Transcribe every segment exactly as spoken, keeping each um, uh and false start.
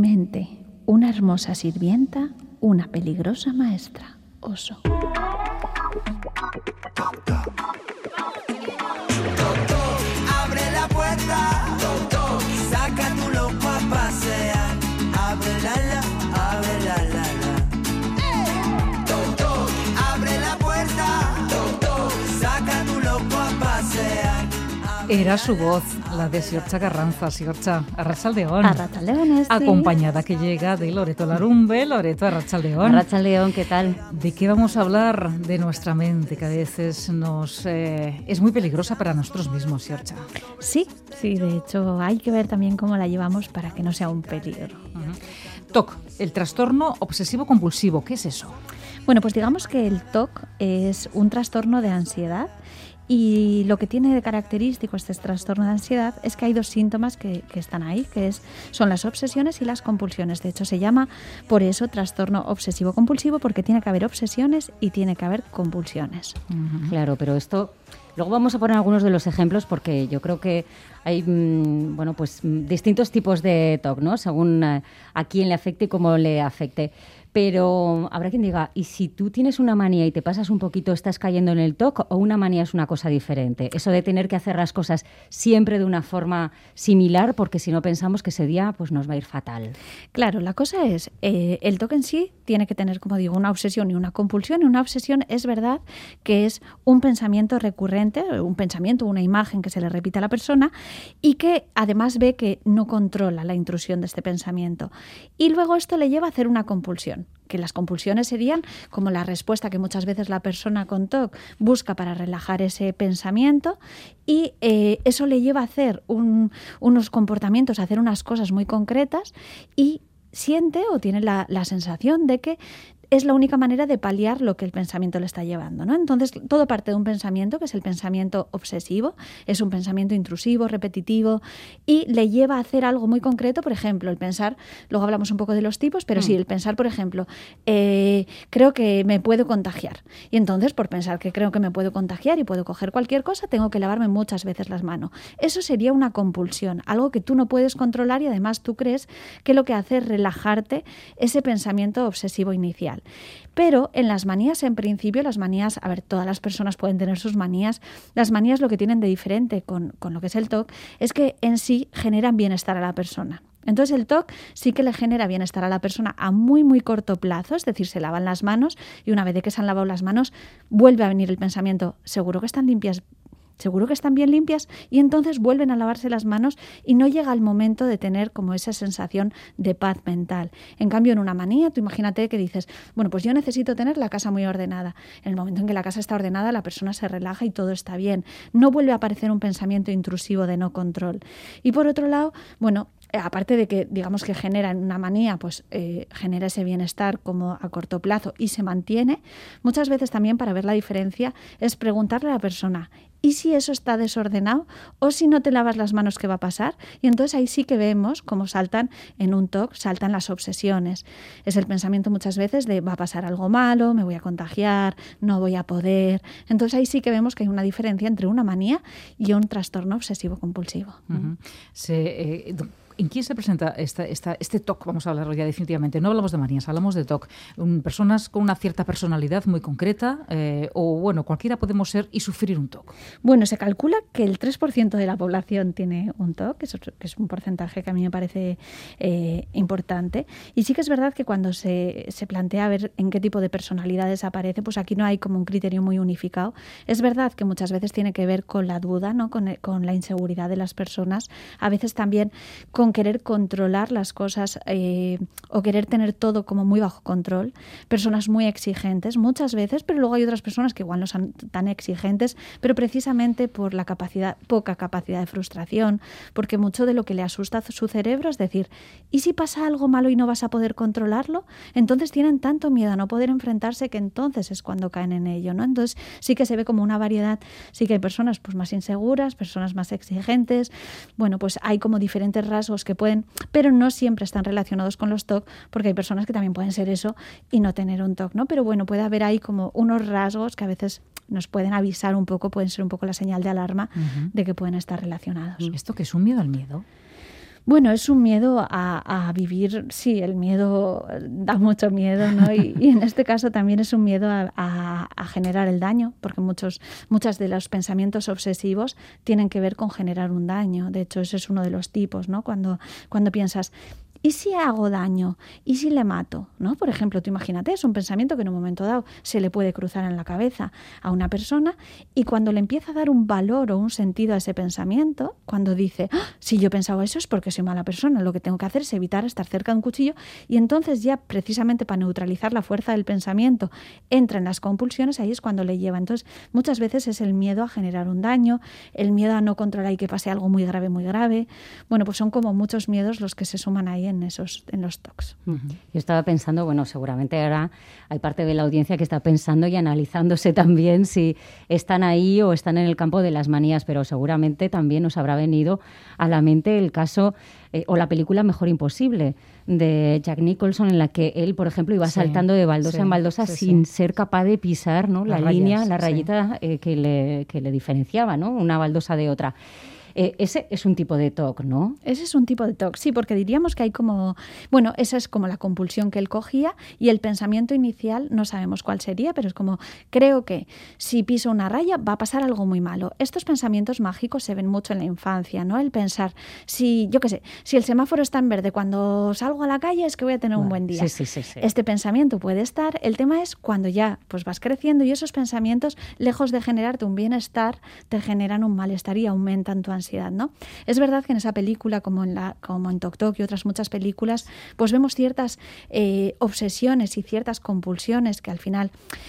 mente, una hermosa sirvienta, una peligrosa maestra. Oso. Toc, toc. Toc, toc, abre la puerta. Toc, toc, saca tu loco a pasear. Abre la la, abre la la la. Toc, toc, abre la puerta. Toc, toc, saca tu loco a pasear. Era su voz, la de Siortxa Carranza. Siortxa, arratsaldeon. Arratsaldeon, Esti. Acompañada que llega de Loreto Larumbe. Loreto, arratsaldeon. Arratsaldeon, ¿qué tal? ¿De qué vamos a hablar? De nuestra mente, que a veces nos eh, es muy peligrosa para nosotros mismos, Siortxa. Sí, sí, de hecho hay que ver también cómo la llevamos para que no sea un peligro. Uh-huh. T O C, el trastorno obsesivo-compulsivo, ¿qué es eso? Bueno, pues digamos que el T O C es un trastorno de ansiedad. Y lo que tiene de característico este trastorno de ansiedad es que hay dos síntomas que, que están ahí, que es, son las obsesiones y las compulsiones. De hecho, se llama por eso trastorno obsesivo-compulsivo, porque tiene que haber obsesiones y tiene que haber compulsiones. Uh-huh. Claro, pero esto... Luego vamos a poner algunos de los ejemplos porque yo creo que hay mmm, bueno, pues, distintos tipos de T O C, ¿no? Según uh, a quién le afecte y cómo le afecte. Pero habrá quien diga, ¿y si tú tienes una manía y te pasas un poquito, estás cayendo en el T O C o una manía es una cosa diferente? Eso de tener que hacer las cosas siempre de una forma similar, porque si no pensamos que ese día pues, nos va a ir fatal. Claro, la cosa es, eh, el T O C en sí tiene que tener, como digo, una obsesión y una compulsión. Y una obsesión es verdad que es un pensamiento recurrente, un pensamiento, una imagen que se le repite a la persona y que además ve que no controla la intrusión de este pensamiento. Y luego esto le lleva a hacer una compulsión, que las compulsiones serían como la respuesta que muchas veces la persona con T O C busca para relajar ese pensamiento y eh, eso le lleva a hacer un, unos comportamientos, a hacer unas cosas muy concretas y siente o tiene la, la sensación de que es la única manera de paliar lo que el pensamiento le está llevando, ¿no? Entonces, todo parte de un pensamiento, que es el pensamiento obsesivo, es un pensamiento intrusivo, repetitivo, y le lleva a hacer algo muy concreto, por ejemplo, el pensar, luego hablamos un poco de los tipos, pero mm. sí, el pensar, por ejemplo, eh, creo que me puedo contagiar, y entonces, por pensar que creo que me puedo contagiar y puedo coger cualquier cosa, tengo que lavarme muchas veces las manos. Eso sería una compulsión, algo que tú no puedes controlar y además tú crees que lo que hace es relajarte ese pensamiento obsesivo inicial. Pero en las manías, en principio, las manías, a ver, todas las personas pueden tener sus manías, las manías lo que tienen de diferente con, con lo que es el T O C es que en sí generan bienestar a la persona. Entonces el T O C sí que le genera bienestar a la persona a muy, muy corto plazo, es decir, se lavan las manos y una vez de que se han lavado las manos vuelve a venir el pensamiento, seguro que están limpias, seguro que están bien limpias y entonces vuelven a lavarse las manos y no llega el momento de tener como esa sensación de paz mental. En cambio, en una manía, tú imagínate que dices, bueno, pues yo necesito tener la casa muy ordenada. En el momento en que la casa está ordenada, la persona se relaja y todo está bien. No vuelve a aparecer un pensamiento intrusivo de no control. Y por otro lado, bueno, aparte de que, digamos que genera en una manía, pues eh, genera ese bienestar como a corto plazo y se mantiene, muchas veces también para ver la diferencia es preguntarle a la persona, ¿y si eso está desordenado? ¿O si no te lavas las manos, qué va a pasar? Y entonces ahí sí que vemos cómo saltan en un T O C, saltan las obsesiones. Es el pensamiento muchas veces de va a pasar algo malo, me voy a contagiar, no voy a poder. Entonces ahí sí que vemos que hay una diferencia entre una manía y un trastorno obsesivo-compulsivo. Uh-huh. Se, eh, ¿En quién se presenta esta, esta, este T O C? Vamos a hablarlo ya definitivamente. No hablamos de manías, hablamos de T O C. Um, personas con una cierta personalidad muy concreta eh, o, bueno, cualquiera podemos ser y sufrir un T O C. Bueno, se calcula que el tres por ciento de la población tiene un T O C, que es, otro, que es un porcentaje que a mí me parece eh, importante. Y sí que es verdad que cuando se, se plantea ver en qué tipo de personalidades aparece, pues aquí no hay como un criterio muy unificado. Es verdad que muchas veces tiene que ver con la duda, ¿no? con, con la inseguridad de las personas. A veces también con con querer controlar las cosas eh, o querer tener todo como muy bajo control. Personas muy exigentes muchas veces, pero luego hay otras personas que igual no son tan exigentes, pero precisamente por la capacidad, poca capacidad de frustración, porque mucho de lo que le asusta a su cerebro es decir, ¿y si pasa algo malo y no vas a poder controlarlo? Entonces tienen tanto miedo a no poder enfrentarse que entonces es cuando caen en ello, ¿no? Entonces sí que se ve como una variedad, sí que hay personas pues más inseguras, personas más exigentes, bueno, pues hay como diferentes rasgos que pueden, pero no siempre están relacionados con los T O C, porque hay personas que también pueden ser eso y no tener un T O C, ¿no? Pero bueno, puede haber ahí como unos rasgos que a veces nos pueden avisar un poco, pueden ser un poco la señal de alarma uh-huh. de que pueden estar relacionados. ¿Esto qué es un miedo al miedo? Bueno, es un miedo a, a vivir, sí, el miedo da mucho miedo, ¿no? Y, y en este caso también es un miedo a, a, a generar el daño, porque muchos, muchas de los pensamientos obsesivos tienen que ver con generar un daño. De hecho, ese es uno de los tipos, ¿no? Cuando, cuando piensas, ¿y si hago daño? ¿Y si le mato? ¿No? Por ejemplo, tú imagínate, es un pensamiento que en un momento dado se le puede cruzar en la cabeza a una persona y cuando le empieza a dar un valor o un sentido a ese pensamiento, cuando dice, ¡ah! Si yo pensaba eso es porque soy mala persona, lo que tengo que hacer es evitar estar cerca de un cuchillo, y entonces ya precisamente para neutralizar la fuerza del pensamiento entra en las compulsiones, ahí es cuando le lleva. Entonces muchas veces es el miedo a generar un daño, el miedo a no controlar y que pase algo muy grave, muy grave. Bueno, pues son como muchos miedos los que se suman ahí en esos, en los tocs. Uh-huh. Yo estaba pensando, bueno, seguramente ahora hay parte de la audiencia que está pensando y analizándose también si están ahí o están en el campo de las manías, pero seguramente también os habrá venido a la mente el caso eh, o la película Mejor Imposible de Jack Nicholson, en la que él, por ejemplo, iba sí, saltando de baldosa sí, en baldosa sí, sin sí. ser capaz de pisar, ¿no? la rayas, línea, la rayita sí. eh, que, le, que le diferenciaba, ¿no? Una baldosa de otra. Eh, ese es un tipo de T O C, ¿no? Ese es un tipo de T O C, sí, porque diríamos que hay como... Bueno, esa es como la compulsión que él cogía y el pensamiento inicial no sabemos cuál sería, pero es como, creo que si piso una raya va a pasar algo muy malo. Estos pensamientos mágicos se ven mucho en la infancia, ¿no? El pensar, si, yo qué sé, si el semáforo está en verde cuando salgo a la calle es que voy a tener bueno, un buen día. Sí, sí, sí, sí. Este pensamiento puede estar, el tema es cuando ya pues vas creciendo y esos pensamientos, lejos de generarte un bienestar, te generan un malestar y aumentan tu ansiedad. ¿No? Es verdad que en esa película, como en la, como en Toc Toc y otras muchas películas, pues vemos ciertas eh, obsesiones y ciertas compulsiones que al final...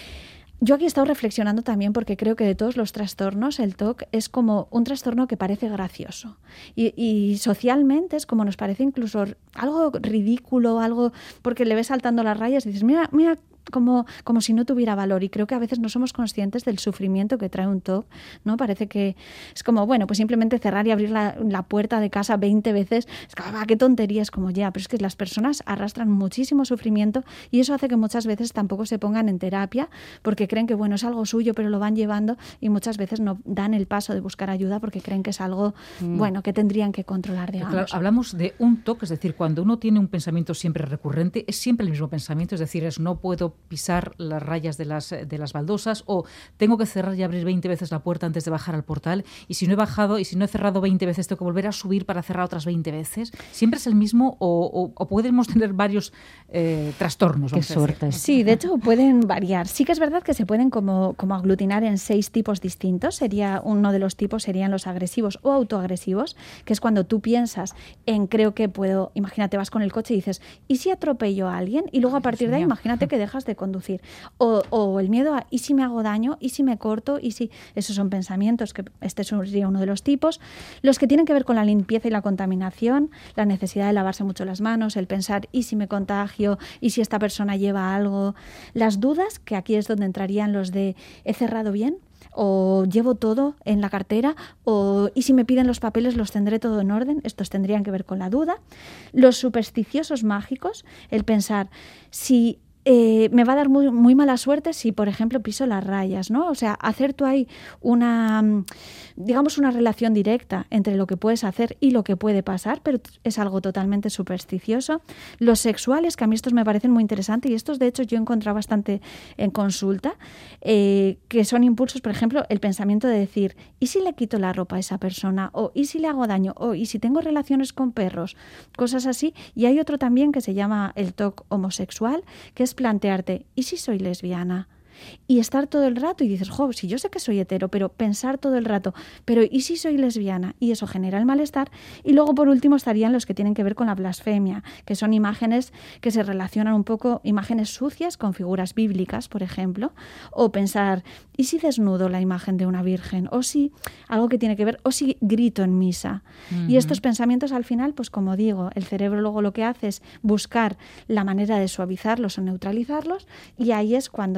Yo aquí he estado reflexionando también porque creo que de todos los trastornos el T O C es como un trastorno que parece gracioso y, y socialmente es como nos parece incluso algo ridículo, algo porque le ves saltando las rayas y dices, mira, mira, Como, como si no tuviera valor, y creo que a veces no somos conscientes del sufrimiento que trae un T O C, ¿no? Parece que es como, bueno, pues simplemente cerrar y abrir la, la puerta de casa veinte veces, es que, ah, qué tontería, es como ya, pero es que las personas arrastran muchísimo sufrimiento y eso hace que muchas veces tampoco se pongan en terapia porque creen que, bueno, es algo suyo, pero lo van llevando y muchas veces no dan el paso de buscar ayuda porque creen que es algo, mm. bueno, que tendrían que controlar, digamos. Claro, hablamos de un T O C, es decir, cuando uno tiene un pensamiento siempre recurrente, es siempre el mismo pensamiento, es decir, es no puedo pisar las rayas de las, de las baldosas o tengo que cerrar y abrir veinte veces la puerta antes de bajar al portal y si no he bajado y si no he cerrado veinte veces tengo que volver a subir para cerrar otras veinte veces. ¿Siempre es el mismo o, o, o podemos tener varios eh, trastornos? Qué suerte. Sí, de hecho pueden variar. Sí que es verdad que se pueden como, como aglutinar en seis tipos distintos. Sería uno de los tipos serían los agresivos o autoagresivos, que es cuando tú piensas en creo que puedo, imagínate, vas con el coche y dices, ¿y si atropello a alguien? Y luego a partir de ahí imagínate que dejas de conducir. O, o el miedo a ¿y si me hago daño? ¿Y si me corto? ¿Y si? Esos son pensamientos, que este sería uno de los tipos. Los que tienen que ver con la limpieza y la contaminación, la necesidad de lavarse mucho las manos, el pensar ¿y si me contagio? ¿Y si esta persona lleva algo? Las dudas, que aquí es donde entrarían los de ¿he cerrado bien? O llevo todo en la cartera, o y si me piden los papeles los tendré todo en orden. Estos tendrían que ver con la duda. Los supersticiosos mágicos, el pensar si Eh, me va a dar muy, muy mala suerte si, por ejemplo, piso las rayas, ¿no? O sea, hacer tú ahí una, digamos, una relación directa entre lo que puedes hacer y lo que puede pasar, pero es algo totalmente supersticioso. Los sexuales, que a mí estos me parecen muy interesantes y estos, de hecho, yo he encontrado bastante en consulta, eh, que son impulsos, por ejemplo, el pensamiento de decir, ¿y si le quito la ropa a esa persona? O ¿y si le hago daño? O ¿y si tengo relaciones con perros? Cosas así. Y hay otro también que se llama el T O C homosexual, que es plantearte, ¿y si soy lesbiana? Y estar todo el rato y dices, jo, si yo sé que soy hetero, pero pensar todo el rato, pero ¿y si soy lesbiana? Y eso genera el malestar. Y luego, por último, estarían los que tienen que ver con la blasfemia, que son imágenes que se relacionan un poco, imágenes sucias con figuras bíblicas, por ejemplo, o pensar, ¿y si desnudo la imagen de una virgen? O si algo que tiene que ver, o si grito en misa. Uh-huh. Y estos pensamientos, al final, pues como digo, el cerebro luego lo que hace es buscar la manera de suavizarlos o neutralizarlos, y ahí es cuando entran en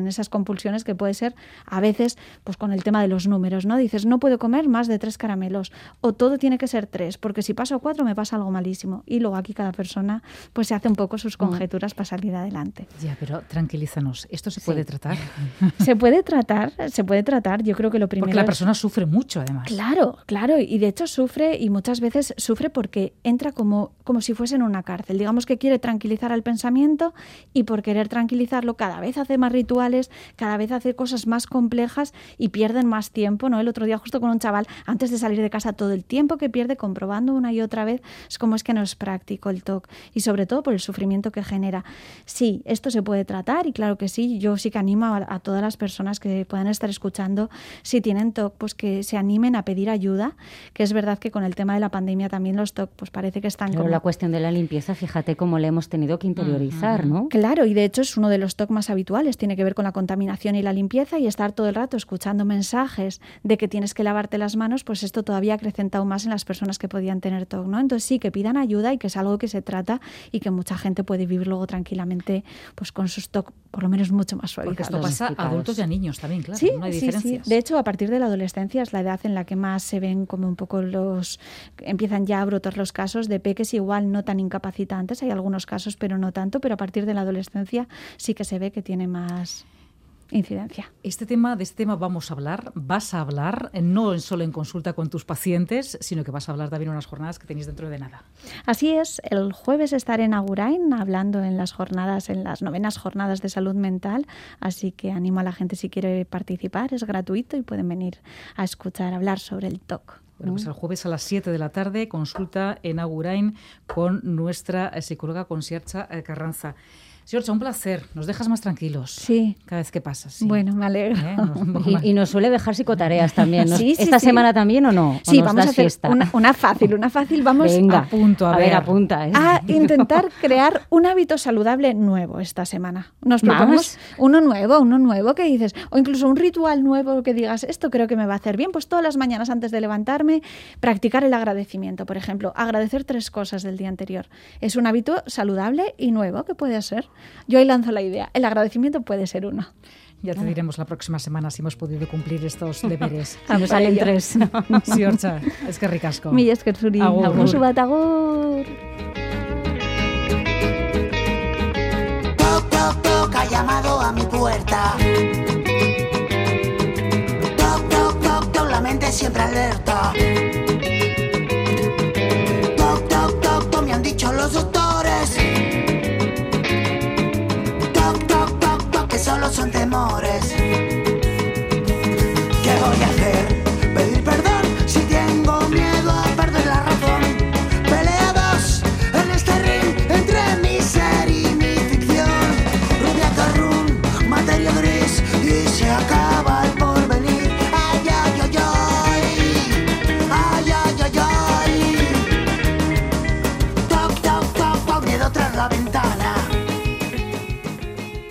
en esas compulsiones que puede ser a veces pues con el tema de los números, ¿no? Dices, no puedo comer más de tres caramelos o todo tiene que ser tres, porque si paso cuatro me pasa algo malísimo. Y luego aquí cada persona pues se hace un poco sus conjeturas para salir adelante. Ya, pero tranquilízanos, ¿esto se puede Sí. tratar? Se puede tratar, se puede tratar. Yo creo que lo primero Porque la es- persona sufre mucho, además. Claro, claro, y de hecho sufre y muchas veces sufre porque entra como, como si fuese en una cárcel. Digamos que quiere tranquilizar al pensamiento y por querer tranquilizarlo cada vez hace más rituales, cada vez hace cosas más complejas y pierden más tiempo, ¿no? El otro día justo con un chaval, antes de salir de casa, todo el tiempo que pierde comprobando una y otra vez, es como es que no es práctico el T O C y sobre todo por el sufrimiento que genera. Sí, esto se puede tratar y claro que sí, yo sí que animo a, a todas las personas que puedan estar escuchando, si tienen T O C, pues que se animen a pedir ayuda, que es verdad que con el tema de la pandemia también los T O C pues parece que están Pero como... la cuestión de la limpieza, fíjate cómo le hemos tenido que interiorizar, ¿no? Claro, y de hecho es uno de los T O C más habituales, tiene que ver con la contaminación y la limpieza y estar todo el rato escuchando mensajes de que tienes que lavarte las manos, pues esto todavía ha acrecentado más en las personas que podían tener T O C, ¿no? Entonces sí, que pidan ayuda y que es algo que se trata y que mucha gente puede vivir luego tranquilamente pues con sus T O C por lo menos mucho más Porque suavizados. esto pasa a Dosificados. adultos y a niños también, claro, Sí, no hay sí, sí. diferencias. De hecho, a partir de la adolescencia es la edad en la que más se ven como un poco los... empiezan ya a brotar los casos de peques igual no tan incapacitantes. Hay algunos casos, pero no tanto. Pero a partir de la adolescencia sí que se ve que tiene más incidencia. Este tema, de este tema vamos a hablar, vas a hablar, eh, no solo en consulta con tus pacientes, sino que vas a hablar también en unas jornadas que tenéis dentro de nada. Así es, el jueves estaré en Agurain hablando en las jornadas, en las novenas jornadas de salud mental, así que animo a la gente si quiere participar, es gratuito y pueden venir a escuchar hablar sobre el T O C. Bueno, pues el jueves a las siete de la tarde, consulta en Agurain con nuestra eh, psicóloga Conxerxa eh, Carranza. Conxerxa, un placer, nos dejas más tranquilos Sí. cada vez que pasas. Sí. Bueno, me alegro. ¿Eh? Nos- un poco más. Y, y nos suele dejar psicotareas también. ¿no? Sí, sí, ¿Esta sí. semana también o no? ¿O Sí, nos vamos a das hacer fiesta? una, una fácil, una fácil. Vamos Venga, apunto, a a ver, ver. apunta. ¿eh? a intentar crear un hábito saludable nuevo esta semana. Nos ¿Más? proponemos uno nuevo, uno nuevo que dices, o incluso un ritual nuevo que digas, esto creo que me va a hacer bien. Pues todas las mañanas antes de levantarme, practicar el agradecimiento. Por ejemplo, agradecer tres cosas del día anterior. Es un hábito saludable y nuevo que puede ser. Yo ahí lanzo la idea. El agradecimiento puede ser uno. Ya te diremos la próxima semana si hemos podido cumplir estos deberes. Si nos salen tres. Conxerxa, es que ricasco. Mi esker zuri. Agur. Agur bat, agur. Toc, toc, toc, ha llamado a mi puerta. Toc, toc, toc, toc, la mente siempre alerta. Toc, toc, toc, toc, me han dicho los doctores. Toc, toc, toc, toc, que solo son temores. ¿Qué voy a hacer?